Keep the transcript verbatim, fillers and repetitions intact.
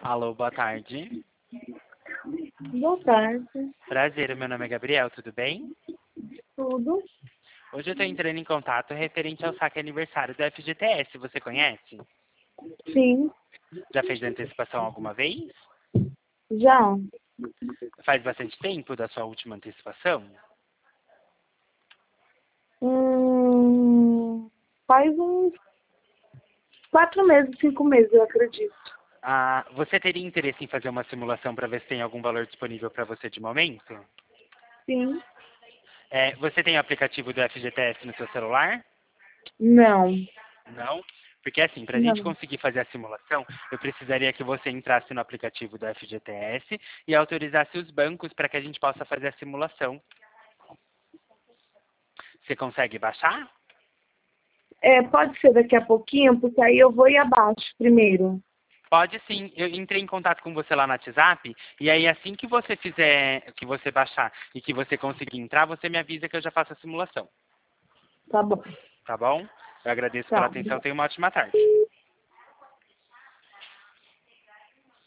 Alô, boa tarde. Boa tarde. Prazer, meu nome é Gabriel, tudo bem? Tudo? Hoje eu estou entrando em contato referente ao saque aniversário do F G T S, você conhece? Sim. Já fez antecipação alguma vez? Já. Faz bastante tempo da sua última antecipação? Hum, faz uns quatro meses, cinco meses, eu acredito. Ah, você teria interesse em fazer uma simulação para ver se tem algum valor disponível para você de momento? Sim. É, você tem o aplicativo do F G T S no seu celular? Não. Não? Porque assim, para a gente Não. conseguir fazer a simulação, eu precisaria que você entrasse no aplicativo do F G T S e autorizasse os bancos para que a gente possa fazer a simulação. Você consegue baixar? É, pode ser daqui a pouquinho, porque aí eu vou ir abaixo primeiro. Pode sim. Eu entrei em contato com você lá no WhatsApp e aí assim que você fizer, que você baixar e que você conseguir entrar, você me avisa que eu já faço a simulação. Tá bom. Tá bom? Eu agradeço pela Tá. atenção. Tenha uma ótima tarde.